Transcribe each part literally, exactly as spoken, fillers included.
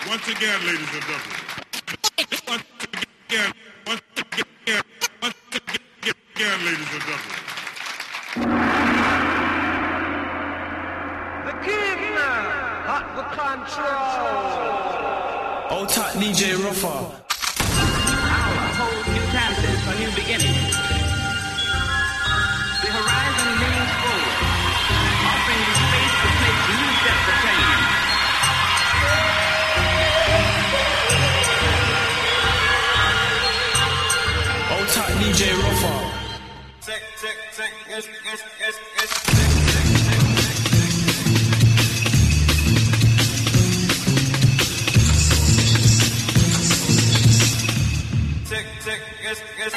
Once again, ladies and gentlemen. Once again, once again, once again, ladies and gentlemen. The king at the control. Old top D J Ruffa. Our whole new chances, a new beginning. The horizon leans forward, offering you space to take new steps of change. Old top D J Ruffa. Tick, tick, tick, yes, yes, yes, yes, tick, tick, tick, yes, yes.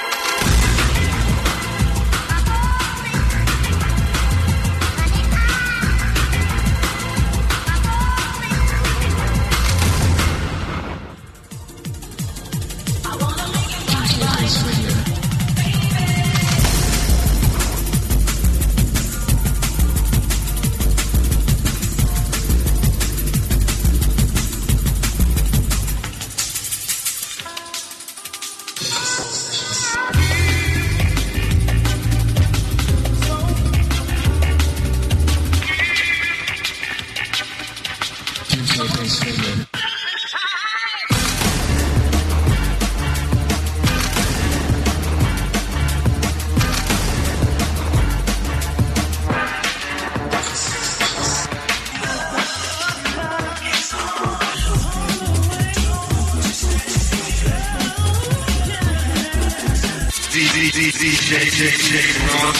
D J Ron.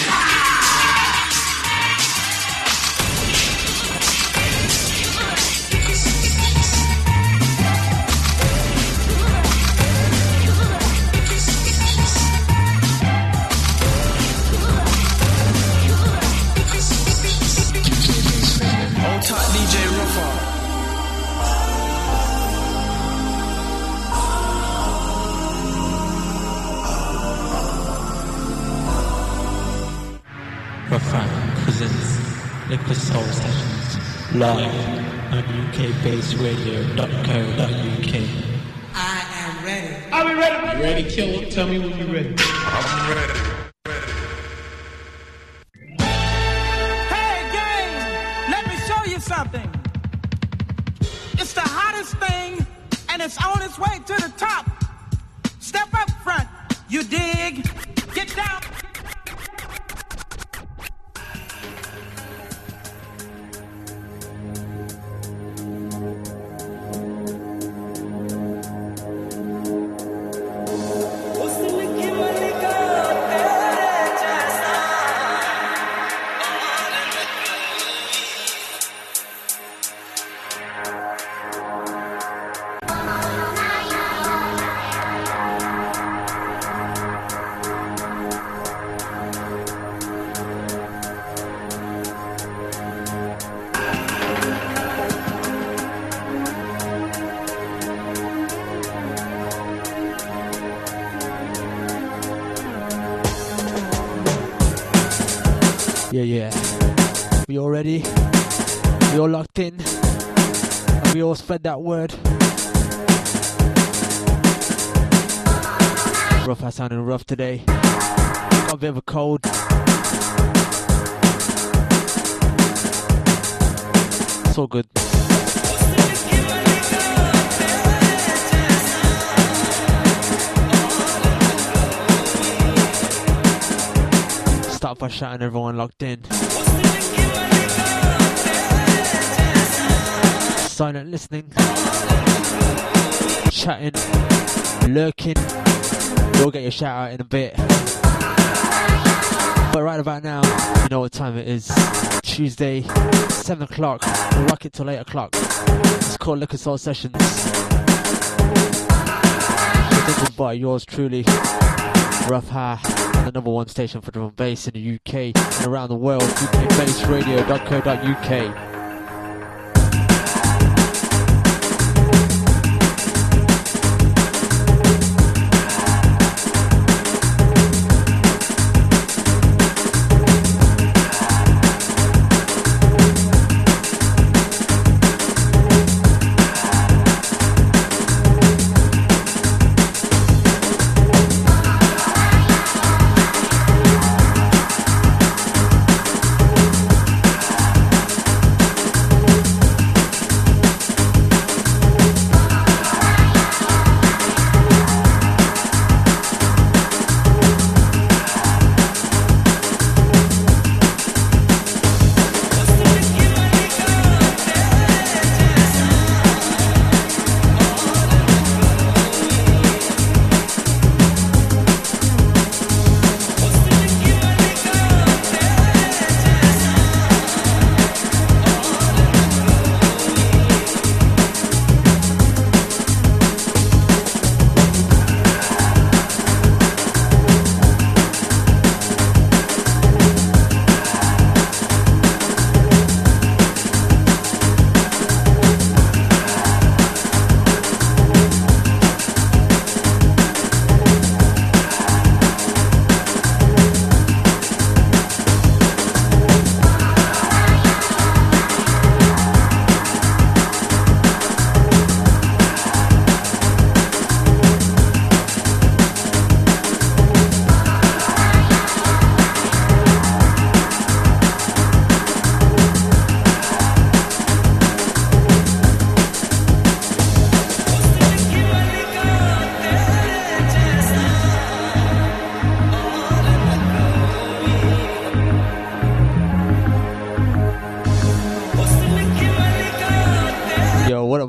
Old top D J Ruffa. Ruffa presents Liquid Soul Sessions live on U K based radio dot co dot U K. I am ready. Are we ready? You ready, Killer? Tell me when you're ready. I'm ready. Hey, gang, let me show you something. It's the hottest thing, and it's on its way to the top. Step up front, you dig? Get down. Yeah, yeah. We all ready? We all locked in? And we all spread that word? Rough, I sounding rough today. Got a bit of a cold. It's all good. Start by shouting everyone locked in. Silent listening. Chatting. Lurking. You'll get your shout out in a bit. But right about now, you know what time it is. Tuesday, seven o'clock. We'll rock it till eight o'clock. It's called Liquid Soul Sessions. Presented by yours truly, Rough Ha, the number one station for drum and bass in the U K and around the world, U K based radio dot co dot U K.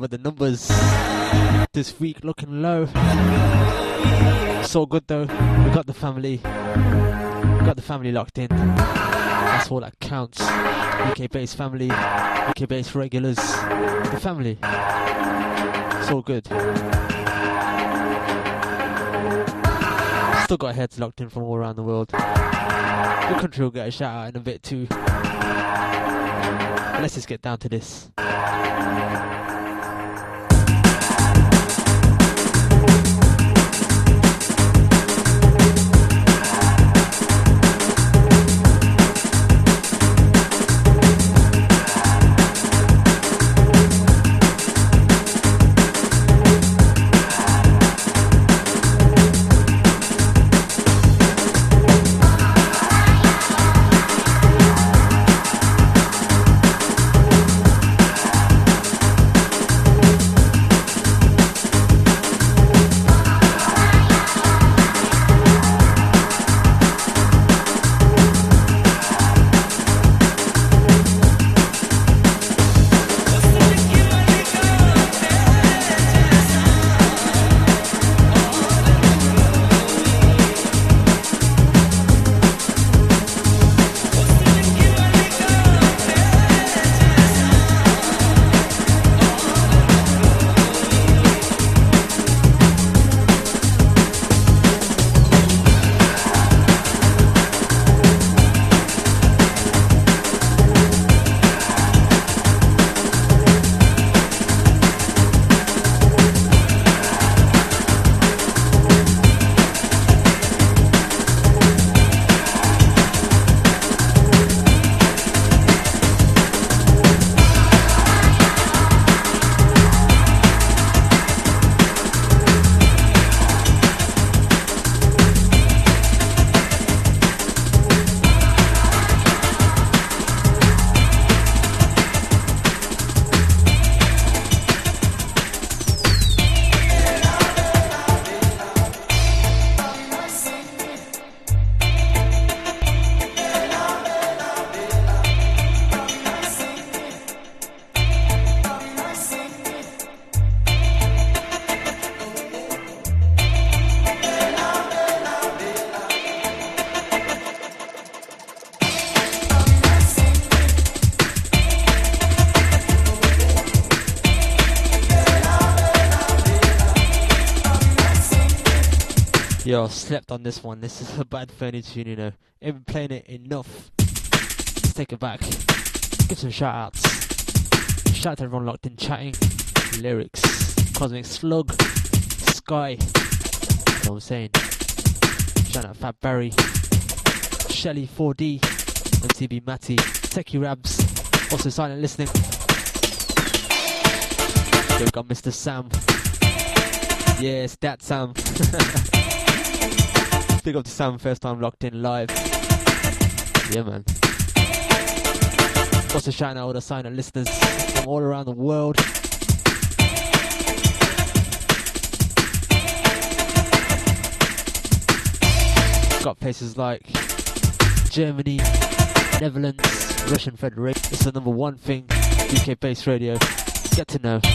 with the numbers this week, looking low. So good though. We got the family. We got the family locked in. That's all that counts. U K based family, U K based regulars, the family. So good. Still got heads locked in from all around the world. Your country will get a shout out in a bit too. But let's just get down to this. Yo, slept on this one. This is a Bad Fernie tune, you know. Ain't been playing it enough. Let's take it back. Give some shout outs. Shout out to everyone locked in chatting. Lyrics. Cosmic Slug. Sky. You know what I'm saying? Shout out Fat Barry. Shelly four D. M T B Matty. Techie Rabs. Also silent listening. Here we got Mister Sam. Yes, that Sam. Big up to Sam, first time locked in live. Yeah, man. Also shouting out all the silent listeners from all around the world. Got places like Germany, Netherlands, Russian Federation. It's the number one thing, U K based radio. Get to know.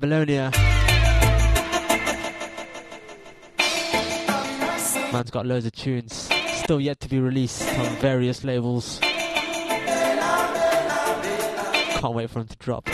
Babylonia. Man's got loads of tunes still yet to be released on various labels. Can't wait for him to drop.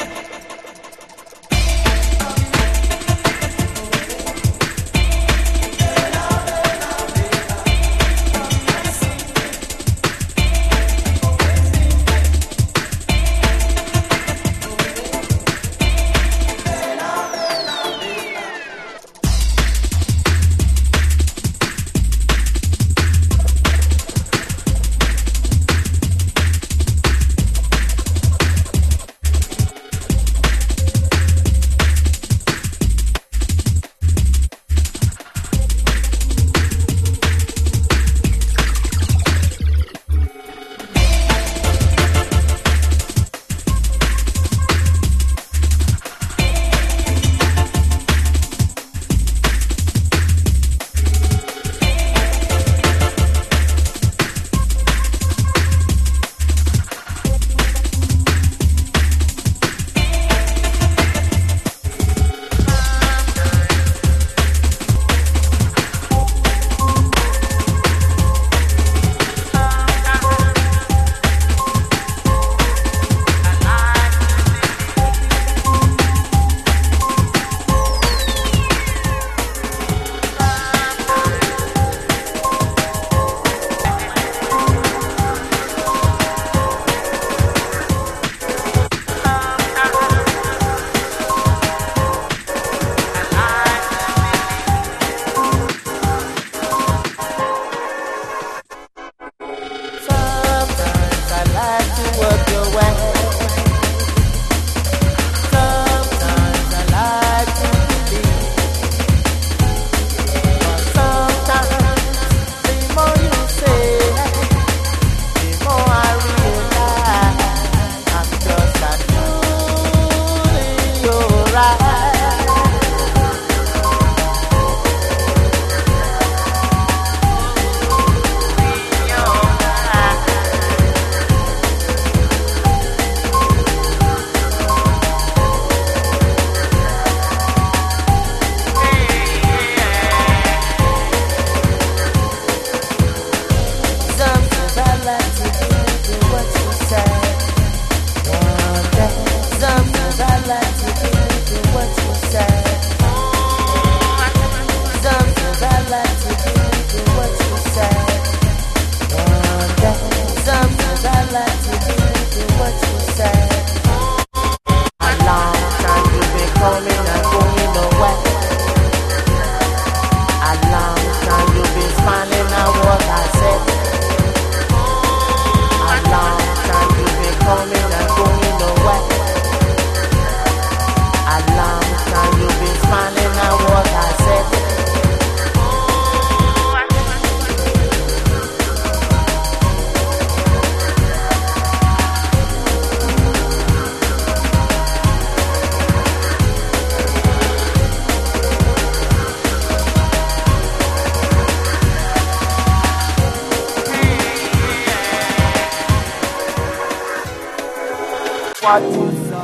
What you saw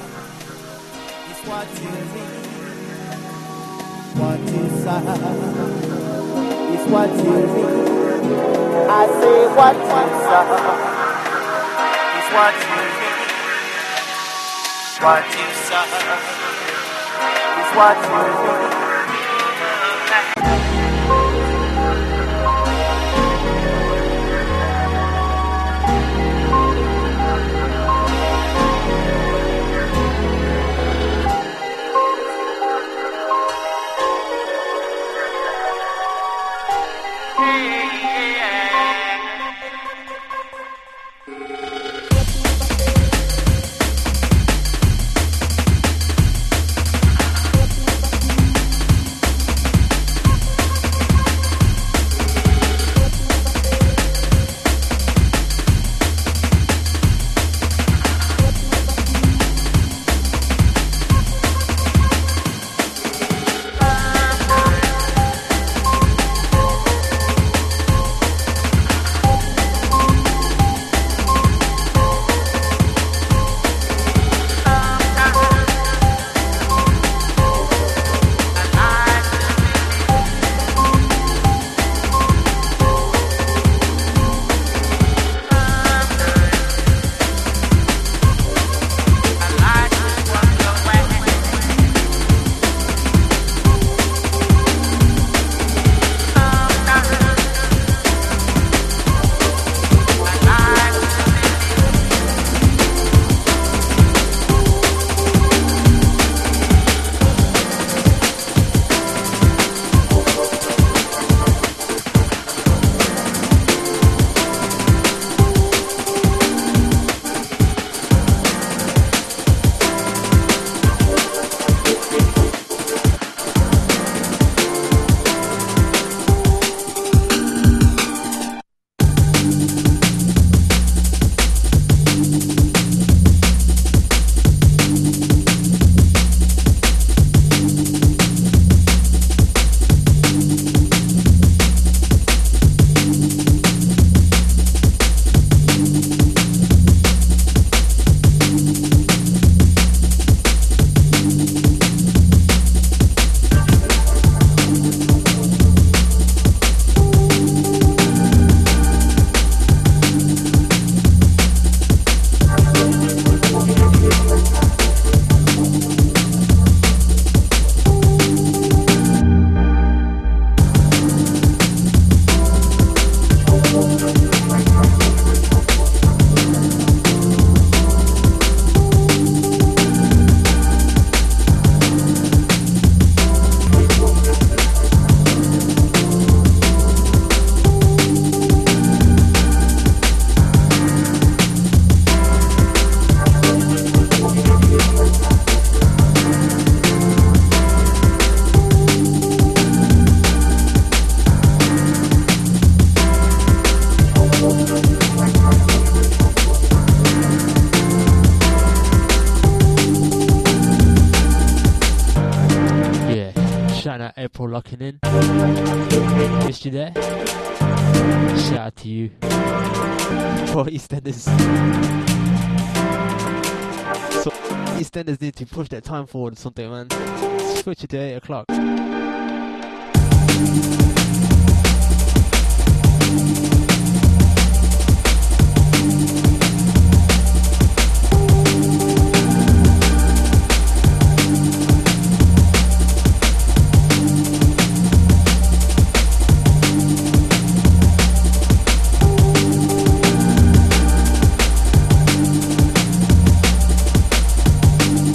is what you need. What you saw is what you need. I say what you saw is what you need. What you saw is what you need. April locking in. Missed you there. Shout out to you. For EastEnders. So EastEnders need to push their time forward or something, man. Switch it to eight o'clock.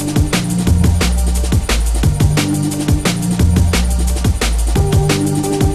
Thank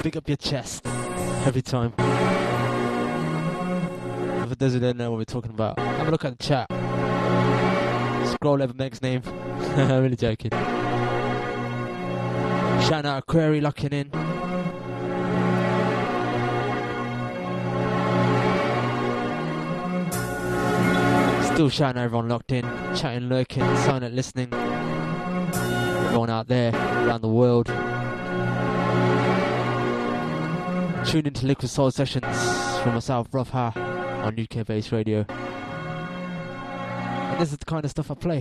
big up your chest every time. For those who don't know what we're talking about, have a look at the chat. Scroll over Meg's name. I'm really joking. Shouting out Aquari locking in. Still shouting out everyone locked in, chatting, lurking, silent listening. Everyone out there, around the world. Tune into Liquid Soul Sessions from myself, Rough Ha, on U K Based Radio. And this is the kind of stuff I play.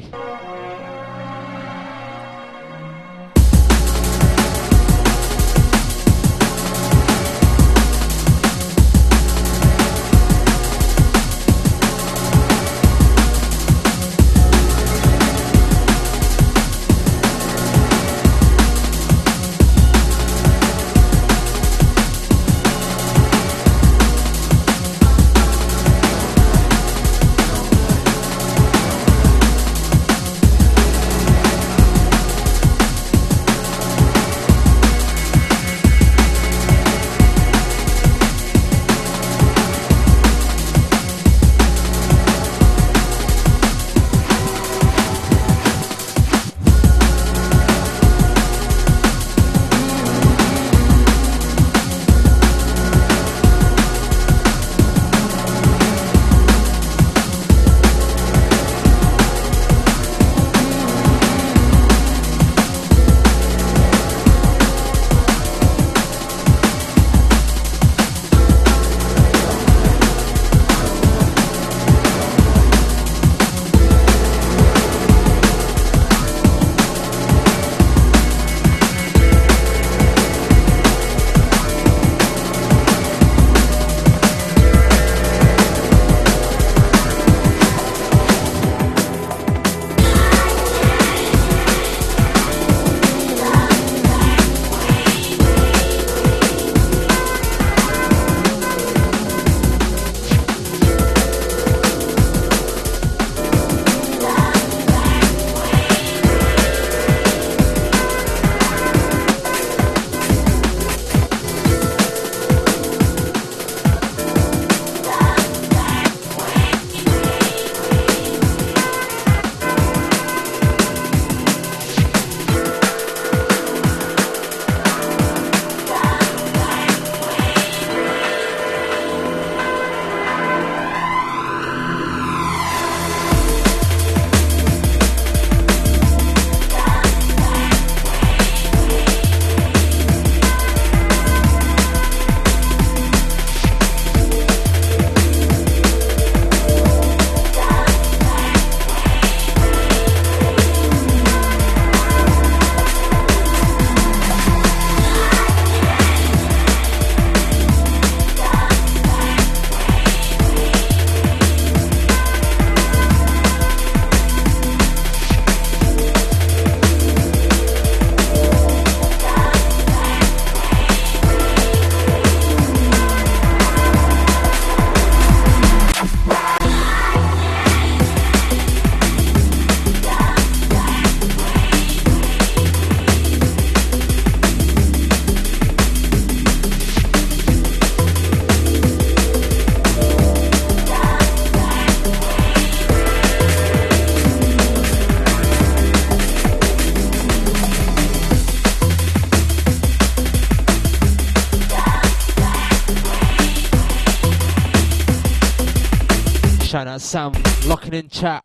Shout out Sam, locking in chat.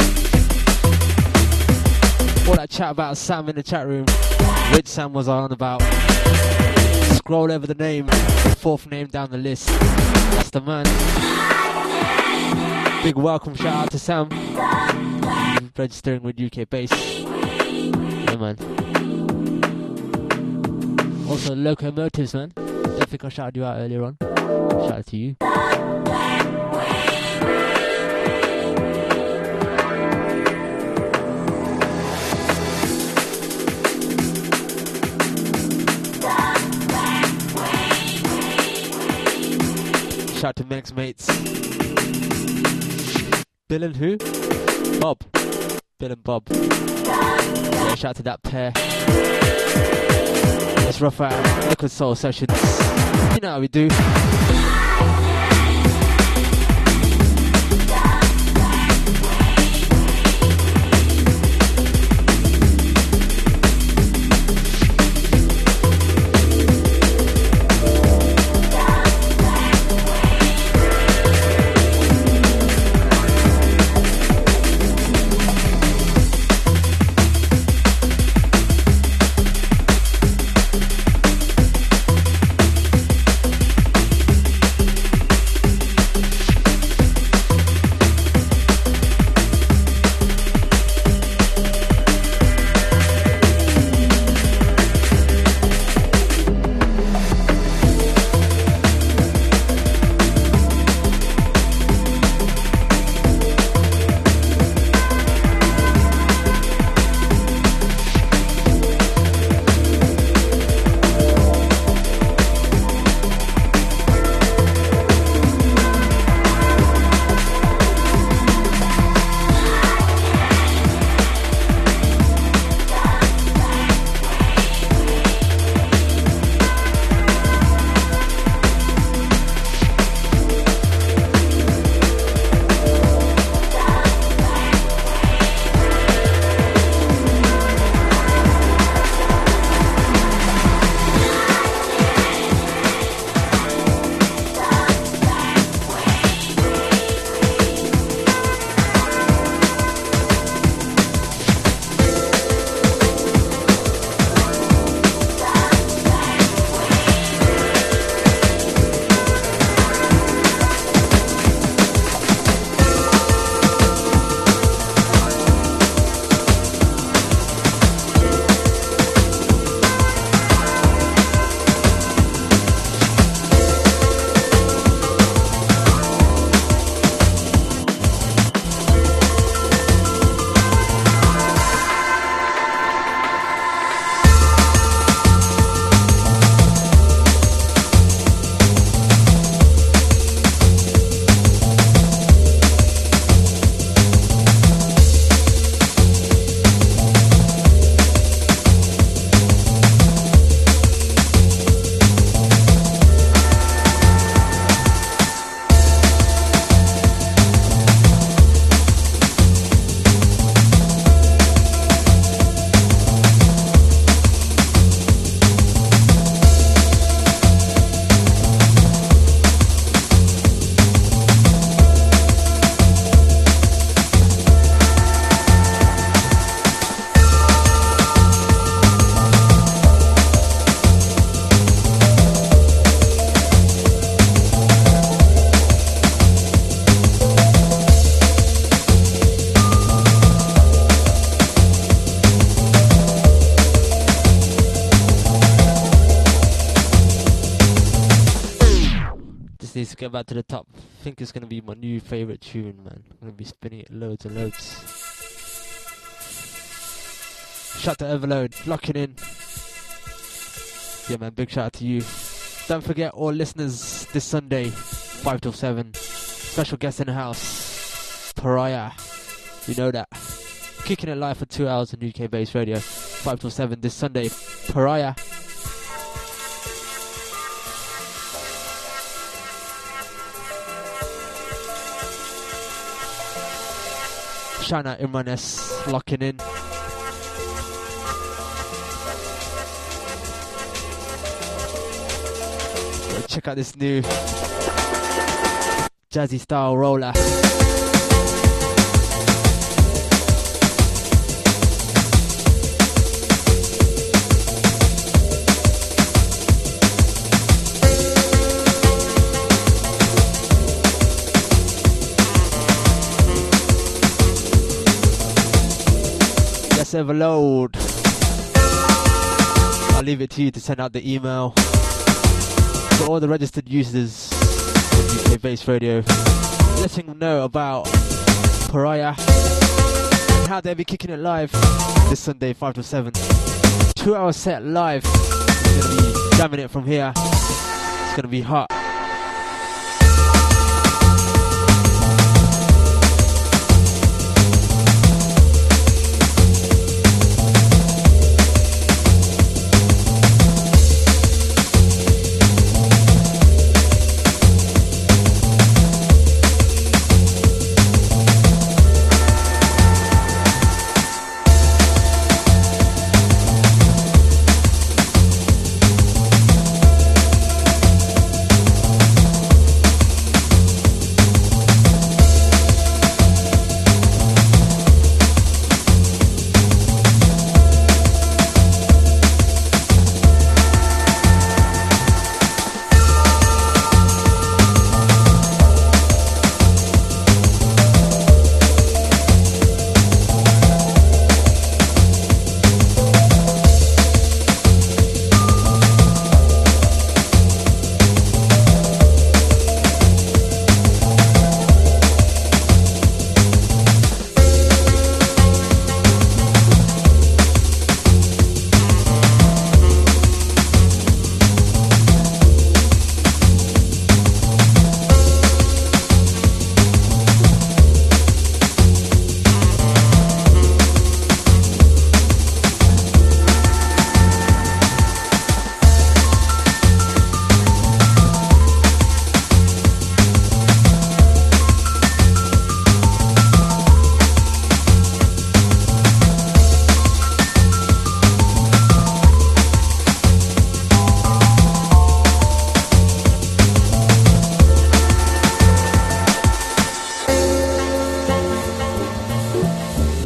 All that chat about Sam in the chat room. Which Sam was I on about? Scroll over the name, fourth name down the list. That's the man. Big welcome, shout out to Sam. Registering with U K Bass. Yeah, man. Also, Locomotives, man. Don't think I shouted you out earlier on. Shout out to you. Shout out to Meg's mates. Bill and who? Bob. Bill and Bob. Yeah, shout out to that pair. It's rough out. Liquid Soul Sessions. You know how we do. Needs to get back to the top. I think it's gonna be my new favorite tune, man. I'm gonna be spinning it loads and loads. Shout to Everload, locking in. Yeah, man, big shout out to you. Don't forget, all listeners, this Sunday, five till seven. Special guest in the house, Pariah. You know that. Kicking it live for two hours on U K based radio. five till seven this Sunday. Pariah. Shout out Imran S, locking in. Check out this new jazzy style roller. Yes, Everload. I'll leave it to you to send out the email to all the registered users of U K based radio, letting them know about Pariah and how they'll be kicking it live this Sunday, five to seven. Two hour set live. We're gonna be jamming it from here. It's gonna be hot.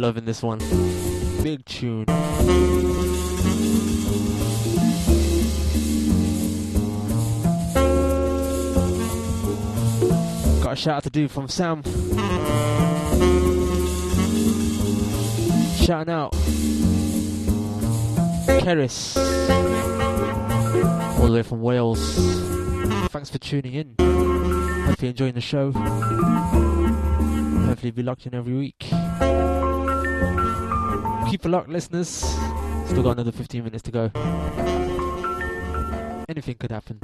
loving this one. Big tune. Got a shout out to do from Sam. Shouting out Keris, all the way from Wales. Thanks for tuning in. Hope you're enjoying the show. Hopefully be locked in every week. Keep it locked, listeners. Still got another fifteen minutes to go. Anything could happen.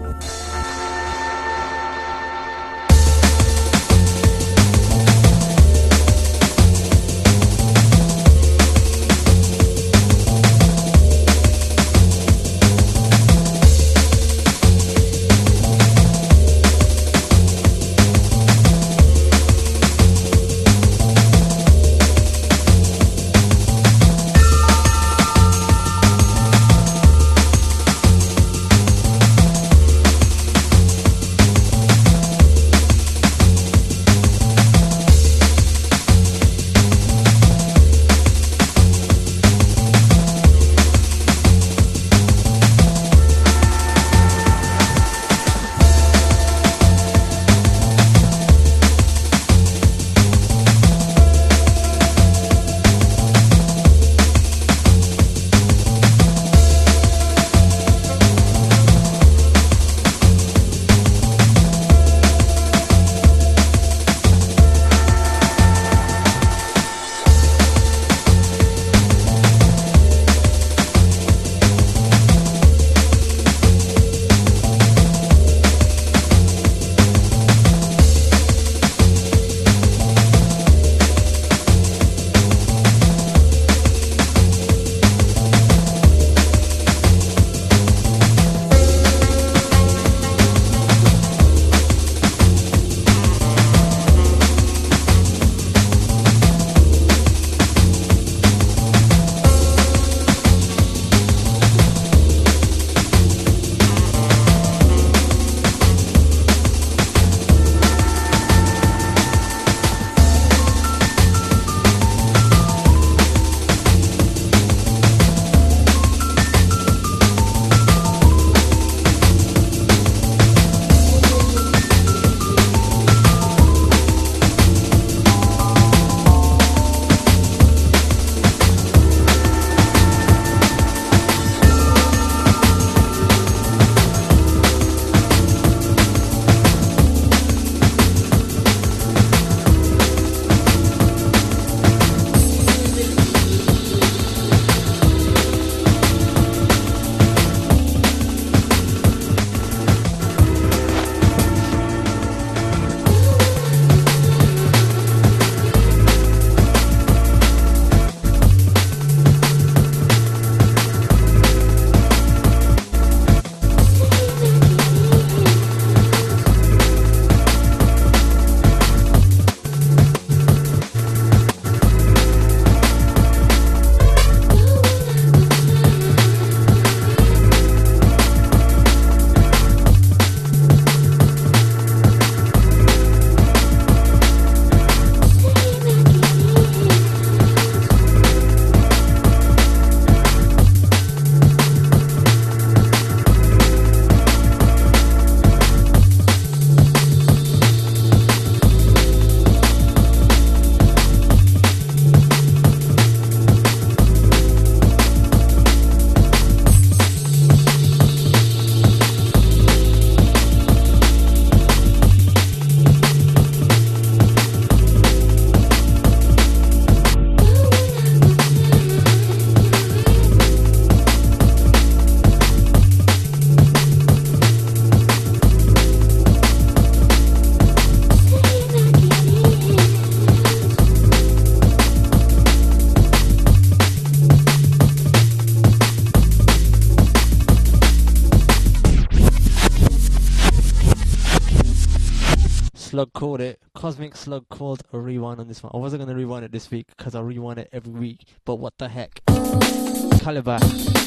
Slug called it. Cosmic Slug called a rewind on this one. I wasn't going to rewind it this week because I rewind it every week. But what the heck. Caliber.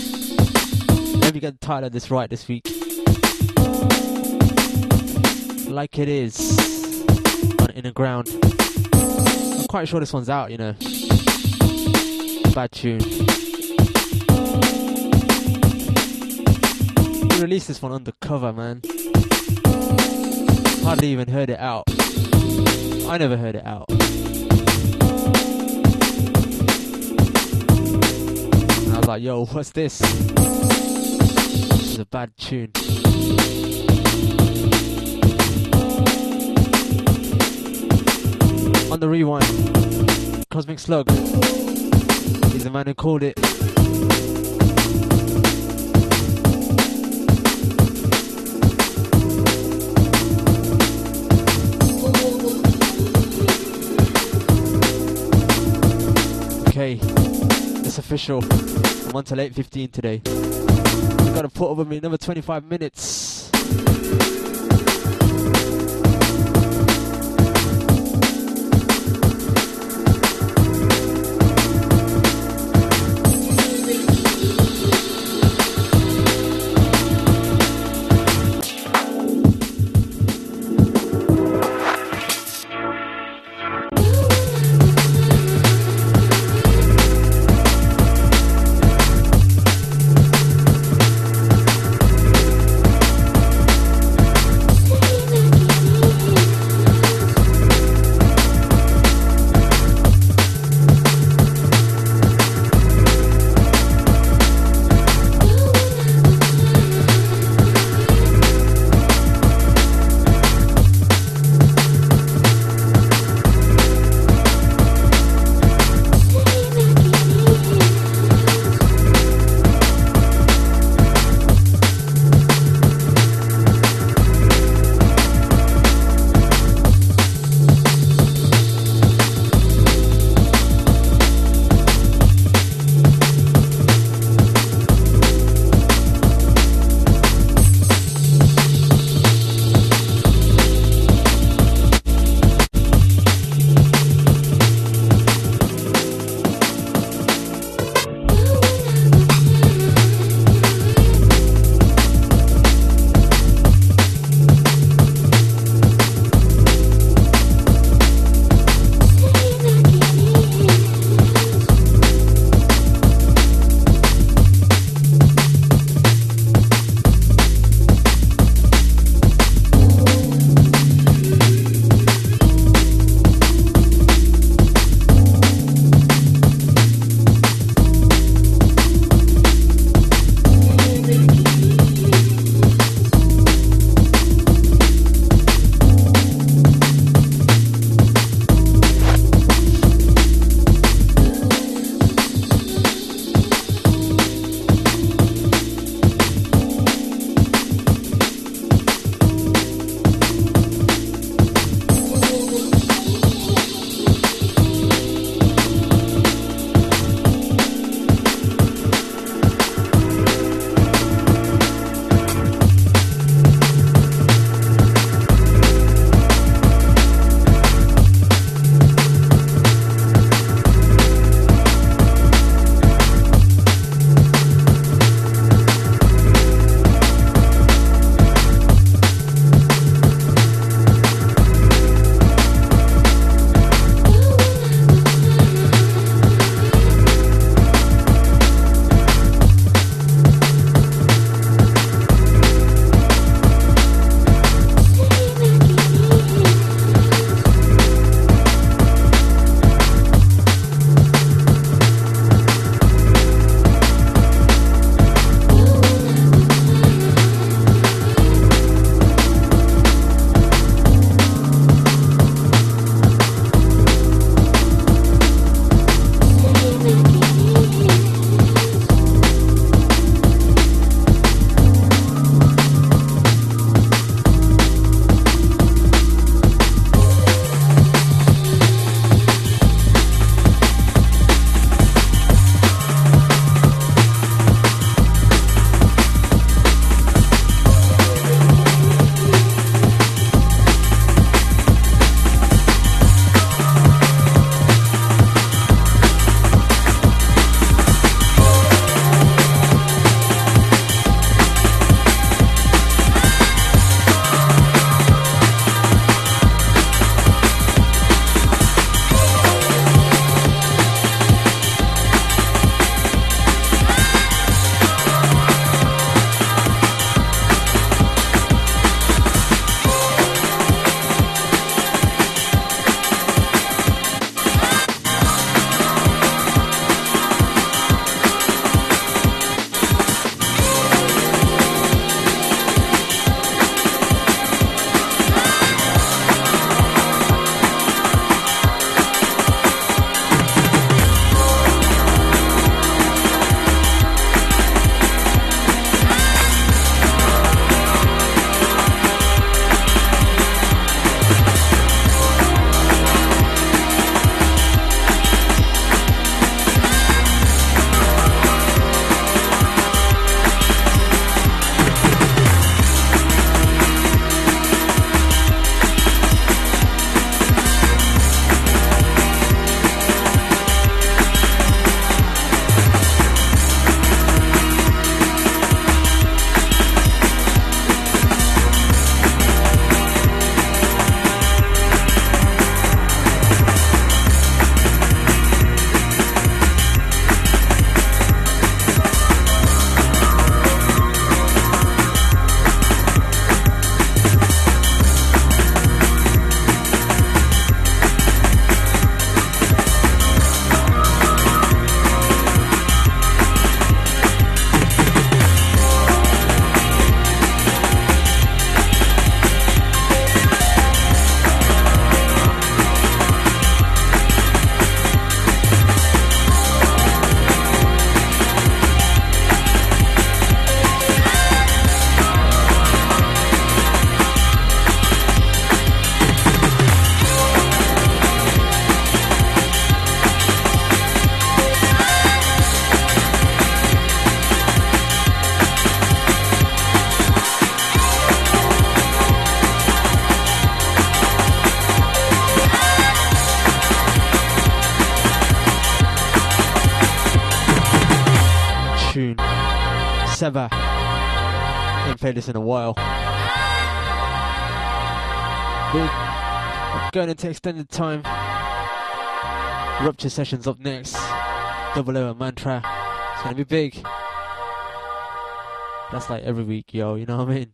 Let me get the title of this right this week. Like It Is on Inner Ground. I'm quite sure this one's out, you know. Bad tune. We released this one undercover, man. Hardly even heard it out. I never heard it out. And I was like, yo, what's this? This is a bad tune. On the rewind, Cosmic Slug. He's the man who called it. Okay, it's official. I'm on till eight fifteen today. We gotta put over me another twenty-five minutes. Seba. Haven't played this in a while. We're going into extended time. Rupture Sessions up next. Double O and Mantra. It's gonna be big. That's like every week, yo, you know what I mean?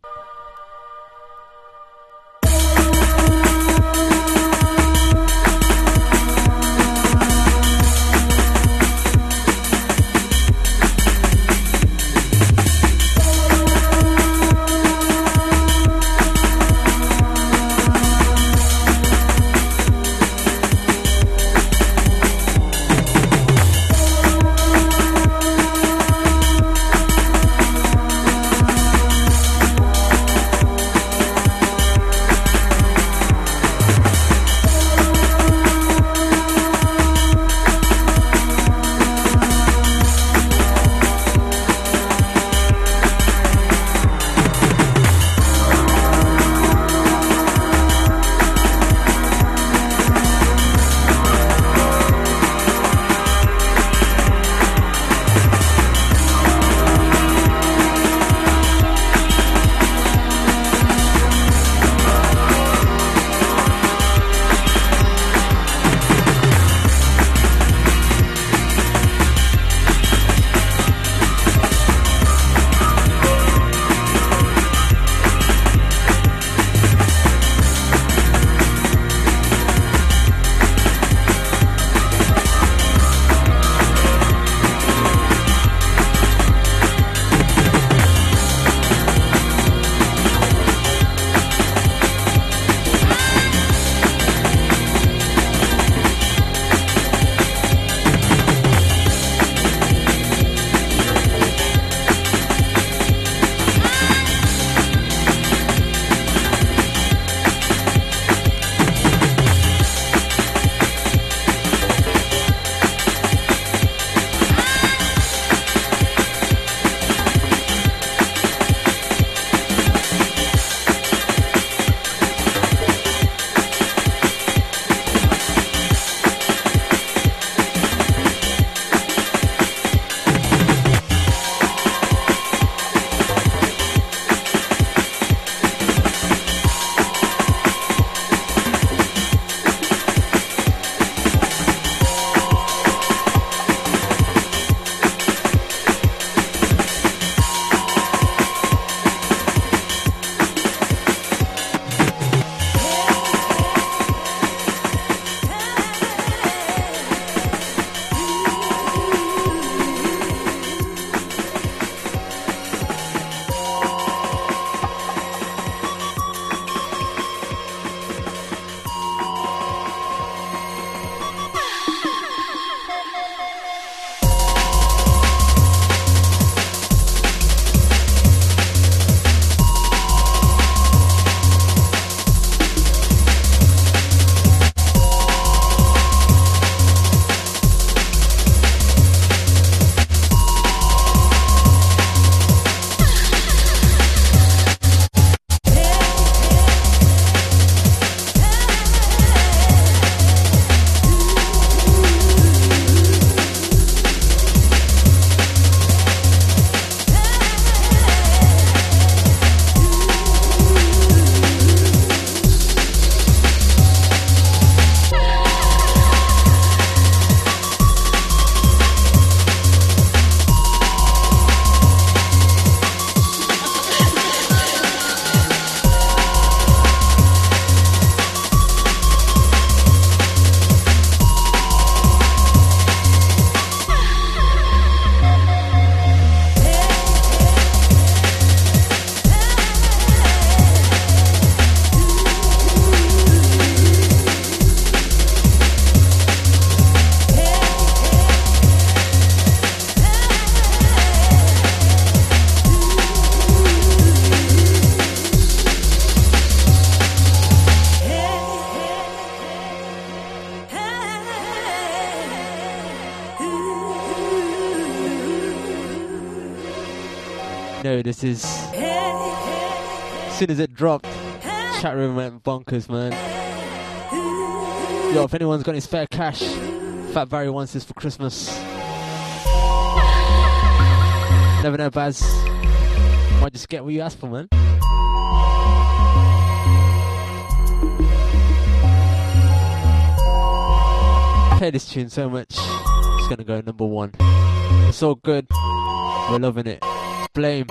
know this is. As soon as it dropped, chat room went bonkers, man. Yo, if anyone's got any spare cash, Fat Barry wants this for Christmas. Never know, Baz. Might just get what you asked for, man. Play this tune so much. It's gonna go number one. It's so good. We're loving it. It's Blame.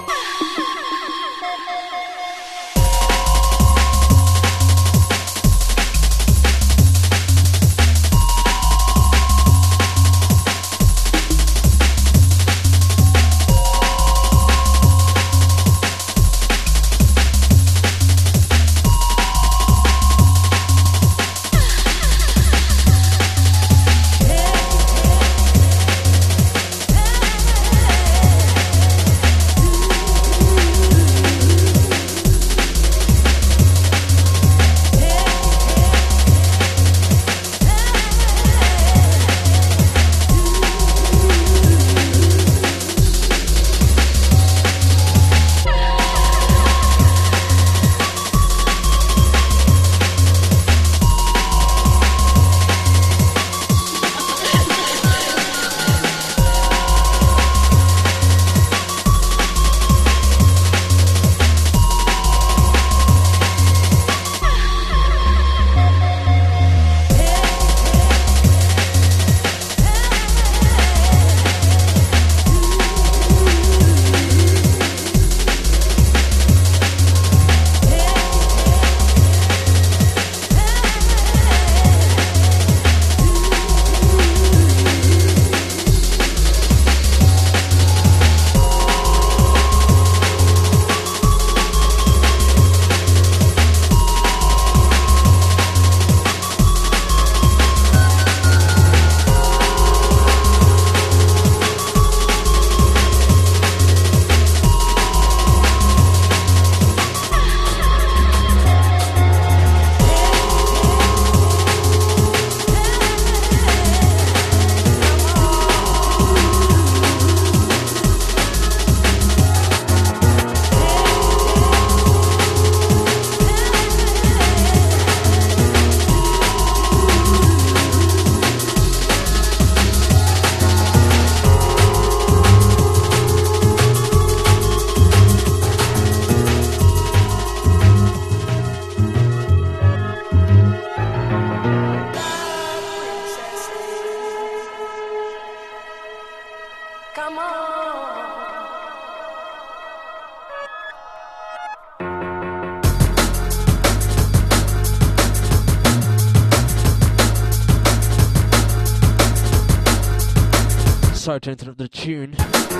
Sorry to interrupt the tune.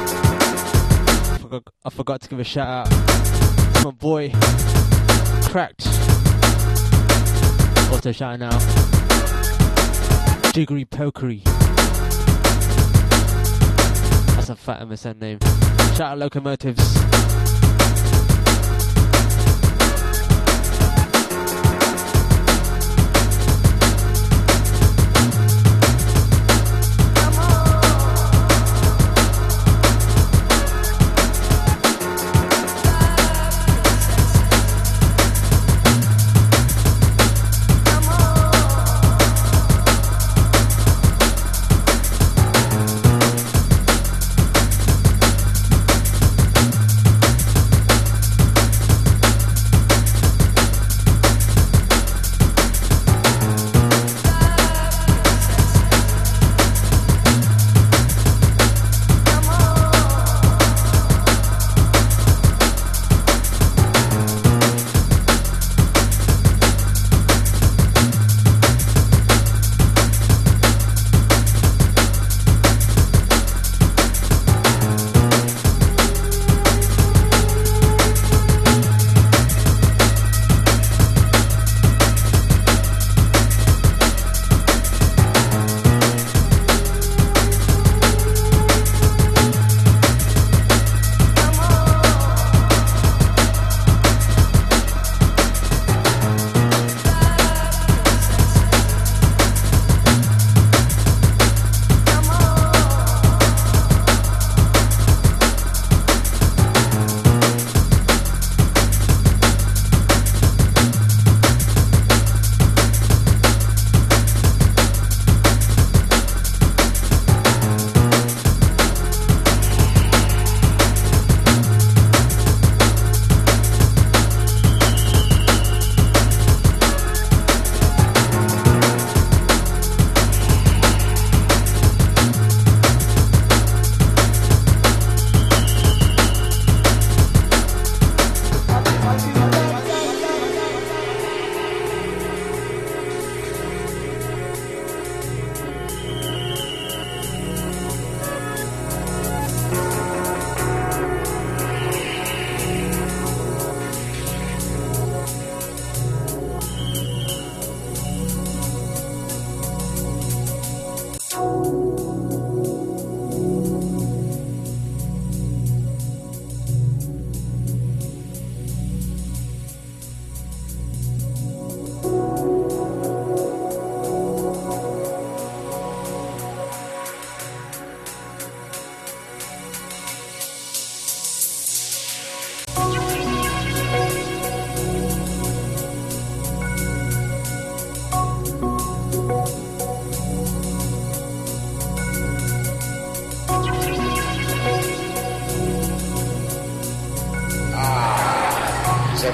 I forgot, I forgot to give a shout out to my boy Cracked. Also shouting out Jiggery Pokery. That's a fat M S N name. Shout out Locomotives.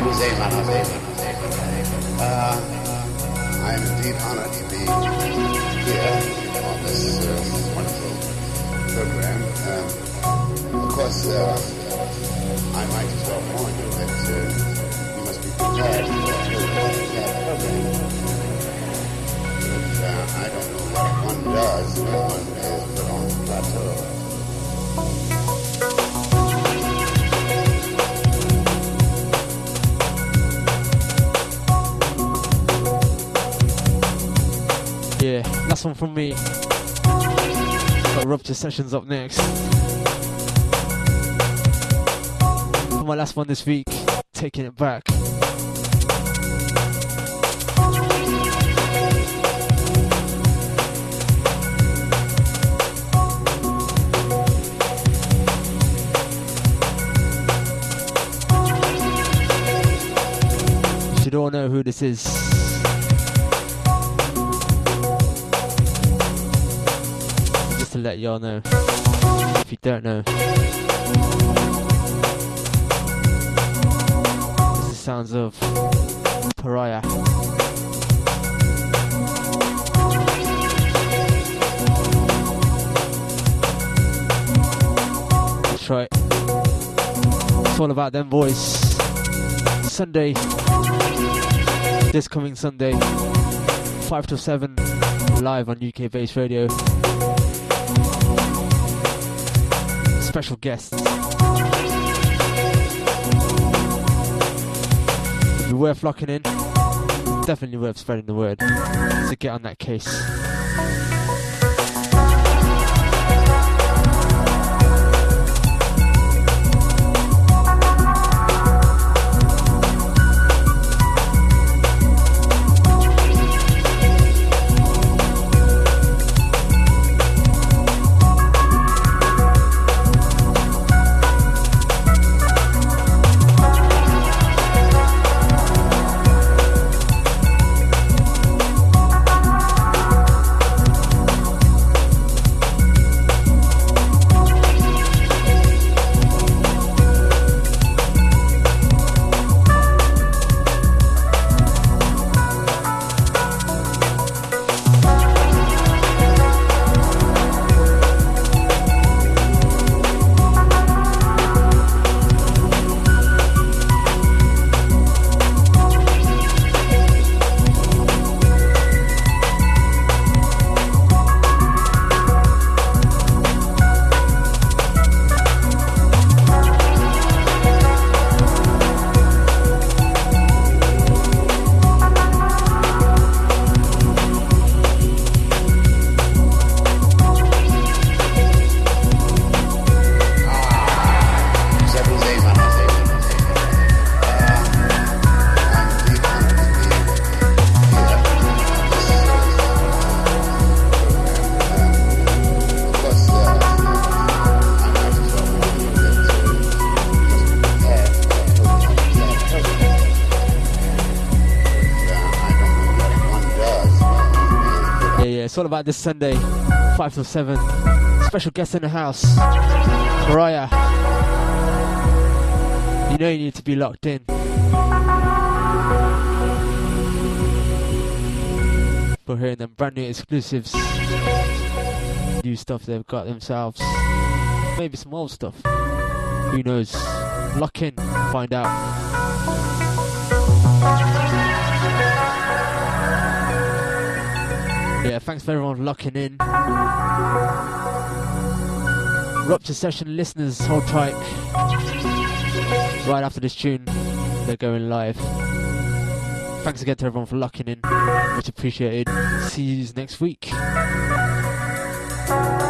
Uh, I am indeed honored to be here on this uh, wonderful program. Um, of course, uh, I might as well warn you that uh, you must be prepared for a prepared program. But uh, I don't know what one does when one is put on the plateau. Yeah, last one from me. Got Rupture Sessions up next. For my last one this week, Taking It Back. You should all know who this is. To let y'all know, if you don't know, this is the sounds of Pariah. That's right, it's all about them boys. Sunday, this coming Sunday, five till seven, live on U K based radio. Special guests. It'd be worth locking in. Definitely worth spreading the word. So get on that case. It's all about this Sunday, five till seven. Special guest in the house, Mariah. You know you need to be locked in. For hearing them brand new exclusives, new stuff they've got themselves, maybe some old stuff. Who knows? Lock in, find out. Yeah, thanks for everyone locking in. Rupture Session listeners, hold tight. Right after this tune, they're going live. Thanks again to everyone for locking in. Much appreciated. See you next week.